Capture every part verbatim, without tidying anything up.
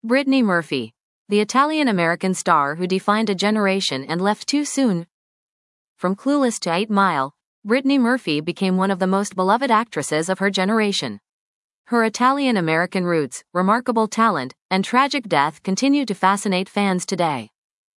Brittany Murphy, the Italian-American star who defined a generation and left too soon. From Clueless to eight mile, Brittany Murphy became one of the most beloved actresses of her generation. Her Italian-American roots, remarkable talent, and tragic death continue to fascinate fans today.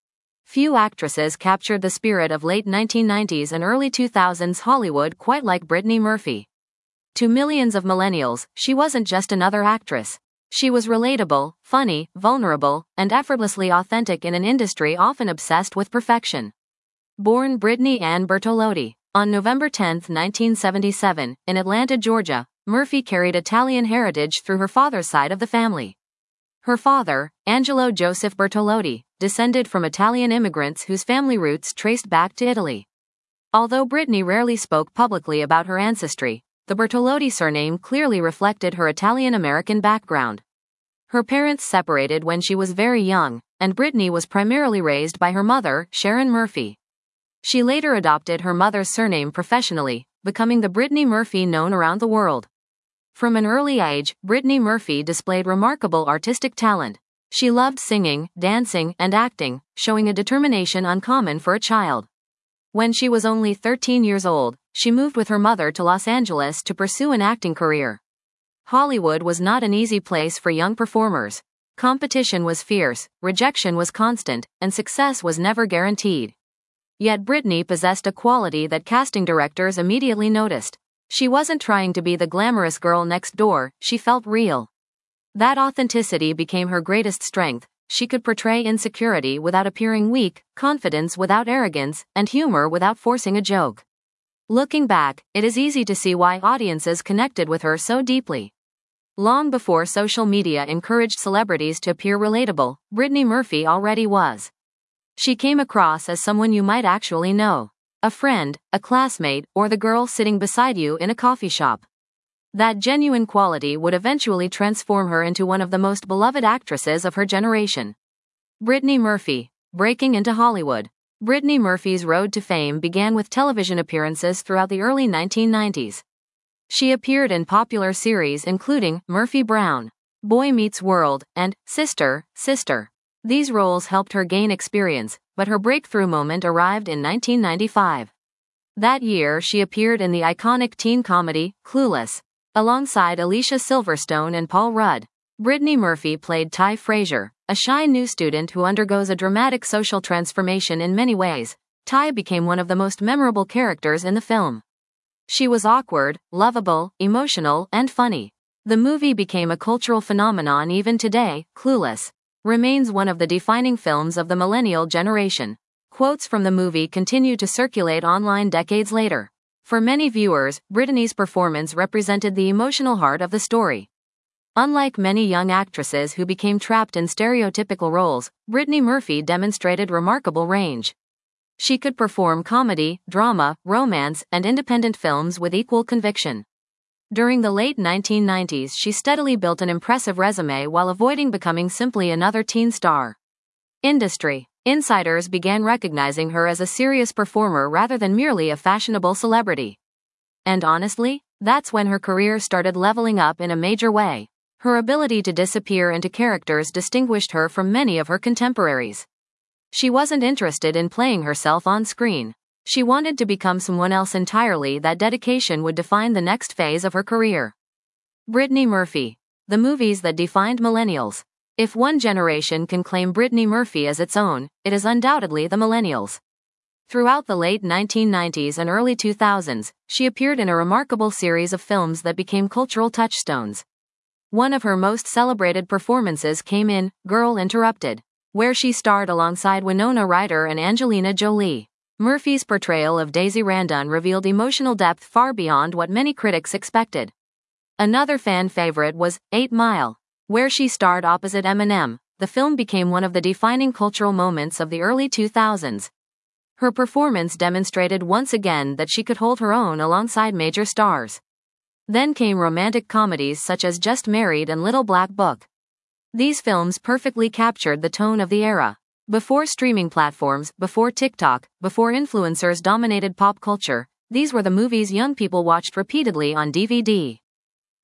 Few actresses captured the spirit of late nineteen nineties and early two thousands Hollywood quite like Brittany Murphy. To millions of millennials, she wasn't just another actress. She was relatable, funny, vulnerable, and effortlessly authentic in an industry often obsessed with perfection. Born Brittany Ann Bertolotti on November tenth, nineteen seventy-seven, in Atlanta, Georgia, Murphy carried Italian heritage through her father's side of the family. Her father, Angelo Joseph Bertolotti, descended from Italian immigrants whose family roots traced back to Italy. Although Brittany rarely spoke publicly about her ancestry, the Bertolotti surname clearly reflected her Italian-American background. Her parents separated when she was very young, and Brittany was primarily raised by her mother, Sharon Murphy. She later adopted her mother's surname professionally, becoming the Brittany Murphy known around the world. From an early age, Brittany Murphy displayed remarkable artistic talent. She loved singing, dancing, and acting, showing a determination uncommon for a child. When she was only thirteen years old, she moved with her mother to Los Angeles to pursue an acting career. Hollywood was not an easy place for young performers. Competition was fierce, rejection was constant, and success was never guaranteed. Yet Brittany possessed a quality that casting directors immediately noticed. She wasn't trying to be the glamorous girl next door, she felt real. That authenticity became her greatest strength. She could portray insecurity without appearing weak, confidence without arrogance, and humor without forcing a joke. Looking back, it is easy to see why audiences connected with her so deeply. Long before social media encouraged celebrities to appear relatable, Brittany Murphy already was. She came across as someone you might actually know. A friend, a classmate, or the girl sitting beside you in a coffee shop. That genuine quality would eventually transform her into one of the most beloved actresses of her generation. Brittany Murphy, breaking into Hollywood. Brittany Murphy's road to fame began with television appearances throughout the early nineteen nineties. She appeared in popular series including Murphy Brown, Boy Meets World, and Sister, Sister. These roles helped her gain experience, but her breakthrough moment arrived in nineteen ninety-five. That year she appeared in the iconic teen comedy, Clueless, alongside Alicia Silverstone and Paul Rudd. Brittany Murphy played Ty Frazier, a shy new student who undergoes a dramatic social transformation in many ways. Ty became one of the most memorable characters in the film. She was awkward, lovable, emotional, and funny. The movie became a cultural phenomenon even today. Clueless remains one of the defining films of the millennial generation. Quotes from the movie continue to circulate online decades later. For many viewers, Brittany's performance represented the emotional heart of the story. Unlike many young actresses who became trapped in stereotypical roles, Brittany Murphy demonstrated remarkable range. She could perform comedy, drama, romance, and independent films with equal conviction. During the late nineteen nineties, she steadily built an impressive resume while avoiding becoming simply another teen star. Industry insiders began recognizing her as a serious performer rather than merely a fashionable celebrity. And honestly, that's when her career started leveling up in a major way. Her ability to disappear into characters distinguished her from many of her contemporaries. She wasn't interested in playing herself on screen. She wanted to become someone else entirely. That dedication would define the next phase of her career. Brittany Murphy. The movies that defined millennials. If one generation can claim Brittany Murphy as its own, it is undoubtedly the millennials. Throughout the late nineteen nineties and early two thousands, she appeared in a remarkable series of films that became cultural touchstones. One of her most celebrated performances came in Girl Interrupted, where she starred alongside Winona Ryder and Angelina Jolie. Murphy's portrayal of Daisy Randon revealed emotional depth far beyond what many critics expected. Another fan favorite was eight mile, where she starred opposite Eminem. The film became one of the defining cultural moments of the early two thousands. Her performance demonstrated once again that she could hold her own alongside major stars. Then came romantic comedies such as Just Married and Little Black Book. These films perfectly captured the tone of the era. Before streaming platforms, before TikTok, before influencers dominated pop culture, these were the movies young people watched repeatedly on D V D.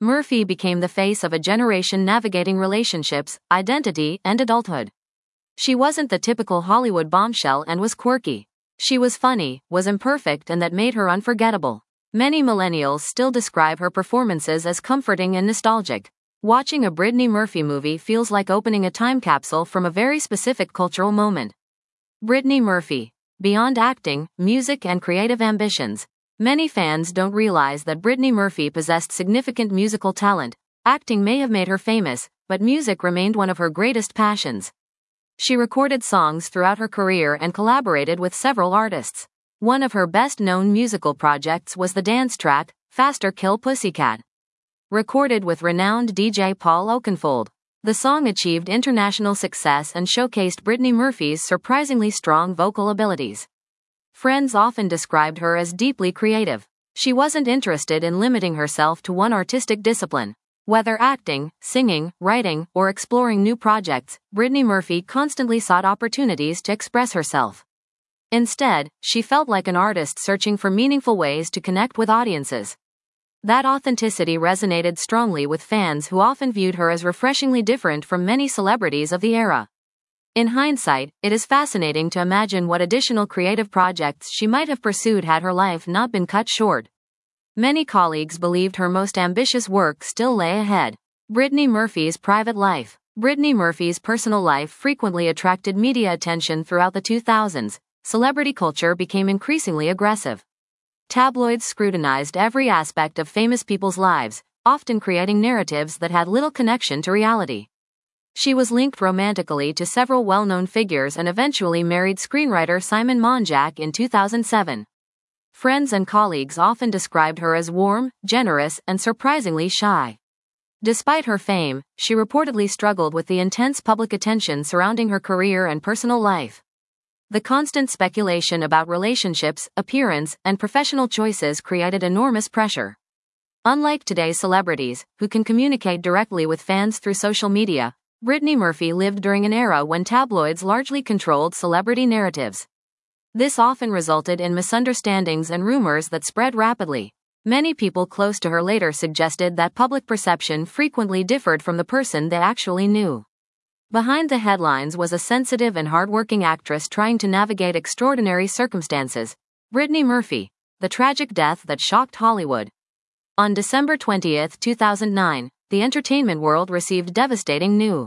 Murphy became the face of a generation navigating relationships, identity, and adulthood. She wasn't the typical Hollywood bombshell and was quirky. She was funny, was imperfect, and that made her unforgettable. Many millennials still describe her performances as comforting and nostalgic. Watching a Brittany Murphy movie feels like opening a time capsule from a very specific cultural moment. Brittany Murphy. Beyond acting, music, and creative ambitions, many fans don't realize that Brittany Murphy possessed significant musical talent. Acting may have made her famous, but music remained one of her greatest passions. She recorded songs throughout her career and collaborated with several artists. One of her best-known musical projects was the dance track, Faster Kill Pussycat. Recorded with renowned D J Paul Oakenfold, the song achieved international success and showcased Brittany Murphy's surprisingly strong vocal abilities. Friends often described her as deeply creative. She wasn't interested in limiting herself to one artistic discipline. Whether acting, singing, writing, or exploring new projects, Brittany Murphy constantly sought opportunities to express herself. Instead, she felt like an artist searching for meaningful ways to connect with audiences. That authenticity resonated strongly with fans who often viewed her as refreshingly different from many celebrities of the era. In hindsight, it is fascinating to imagine what additional creative projects she might have pursued had her life not been cut short. Many colleagues believed her most ambitious work still lay ahead. Brittany Murphy's private life. Brittany Murphy's personal life frequently attracted media attention throughout the two thousands. Celebrity culture became increasingly aggressive. Tabloids scrutinized every aspect of famous people's lives, often creating narratives that had little connection to reality. She was linked romantically to several well-known figures and eventually married screenwriter Simon Monjack in two thousand seven. Friends and colleagues often described her as warm, generous, and surprisingly shy. Despite her fame, she reportedly struggled with the intense public attention surrounding her career and personal life. The constant speculation about relationships, appearance, and professional choices created enormous pressure. Unlike today's celebrities, who can communicate directly with fans through social media, Brittany Murphy lived during an era when tabloids largely controlled celebrity narratives. This often resulted in misunderstandings and rumors that spread rapidly. Many people close to her later suggested that public perception frequently differed from the person they actually knew. Behind the headlines was a sensitive and hardworking actress trying to navigate extraordinary circumstances. Brittany Murphy. The tragic death that shocked Hollywood. On December twentieth, two thousand nine, the entertainment world received devastating news.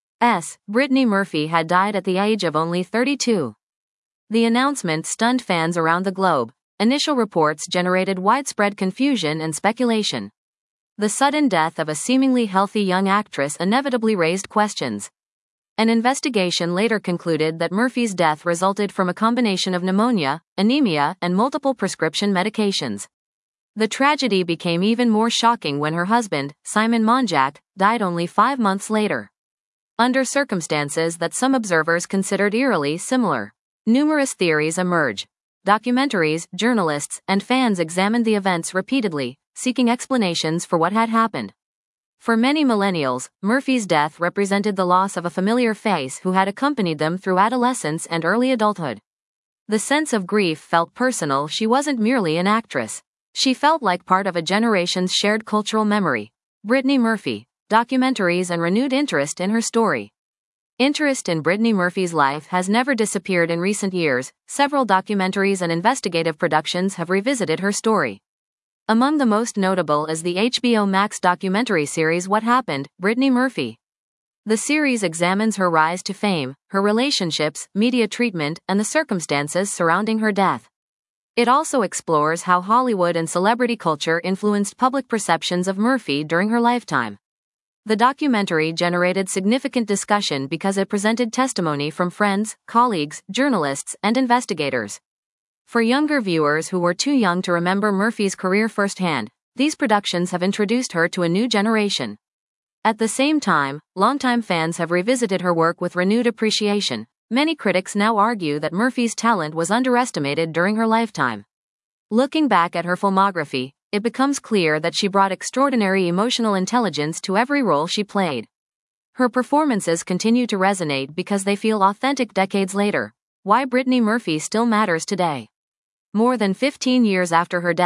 Brittany Murphy had died at the age of only thirty-two. The announcement stunned fans around the globe. Initial reports generated widespread confusion and speculation. The sudden death of a seemingly healthy young actress inevitably raised questions. An investigation later concluded that Murphy's death resulted from a combination of pneumonia, anemia, and multiple prescription medications. The tragedy became even more shocking when her husband, Simon Monjack, died only five months later. Under circumstances that some observers considered eerily similar. Numerous theories emerged. Documentaries, journalists, and fans examined the events repeatedly, seeking explanations for what had happened. For many millennials, Murphy's death represented the loss of a familiar face who had accompanied them through adolescence and early adulthood. The sense of grief felt personal. She wasn't merely an actress. She felt like part of a generation's shared cultural memory. Brittany Murphy. Documentaries and renewed interest in her story. Interest in Brittany Murphy's life has never disappeared in recent years. Several documentaries and investigative productions have revisited her story. Among the most notable is the H B O Max documentary series What Happened, Brittany Murphy. The series examines her rise to fame, her relationships, media treatment, and the circumstances surrounding her death. It also explores how Hollywood and celebrity culture influenced public perceptions of Murphy during her lifetime. The documentary generated significant discussion because it presented testimony from friends, colleagues, journalists, and investigators. For younger viewers who were too young to remember Murphy's career firsthand, these productions have introduced her to a new generation. At the same time, longtime fans have revisited her work with renewed appreciation. Many critics now argue that Murphy's talent was underestimated during her lifetime. Looking back at her filmography, it becomes clear that she brought extraordinary emotional intelligence to every role she played. Her performances continue to resonate because they feel authentic decades later. Why Brittany Murphy still matters today. More than fifteen years after her death,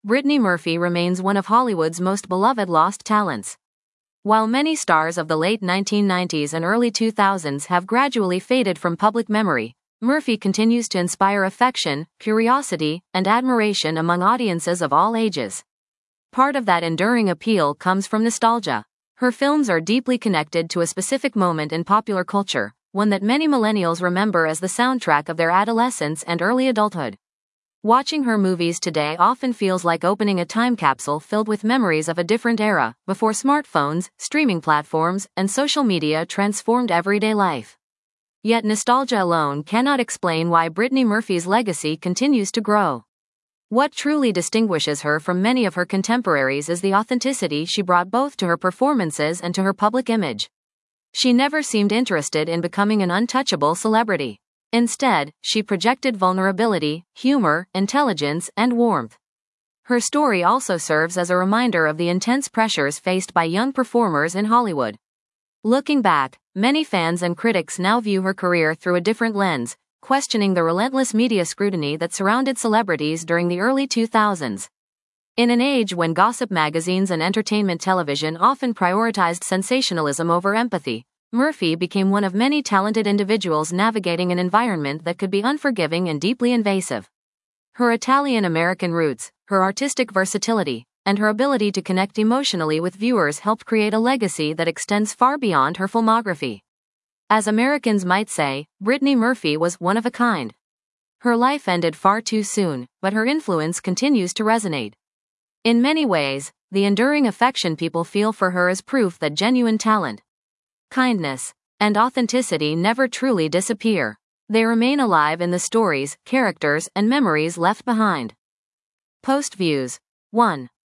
Brittany Murphy remains one of Hollywood's most beloved lost talents. While many stars of the late nineteen nineties and early two thousands have gradually faded from public memory, Murphy continues to inspire affection, curiosity, and admiration among audiences of all ages. Part of that enduring appeal comes from nostalgia. Her films are deeply connected to a specific moment in popular culture, one that many millennials remember as the soundtrack of their adolescence and early adulthood. Watching her movies today often feels like opening a time capsule filled with memories of a different era, before smartphones, streaming platforms, and social media transformed everyday life. Yet nostalgia alone cannot explain why Brittany Murphy's legacy continues to grow. What truly distinguishes her from many of her contemporaries is the authenticity she brought both to her performances and to her public image. She never seemed interested in becoming an untouchable celebrity. Instead, she projected vulnerability, humor, intelligence, and warmth. Her story also serves as a reminder of the intense pressures faced by young performers in Hollywood. Looking back, many fans and critics now view her career through a different lens, questioning the relentless media scrutiny that surrounded celebrities during the early two thousands. In an age when gossip magazines and entertainment television often prioritized sensationalism over empathy, Murphy became one of many talented individuals navigating an environment that could be unforgiving and deeply invasive. Her Italian-American roots, her artistic versatility, and her ability to connect emotionally with viewers helped create a legacy that extends far beyond her filmography. As Americans might say, Brittany Murphy was one of a kind. Her life ended far too soon, but her influence continues to resonate. In many ways, the enduring affection people feel for her is proof that genuine talent, kindness, and authenticity never truly disappear. They remain alive in the stories, characters, and memories left behind. Post views. one.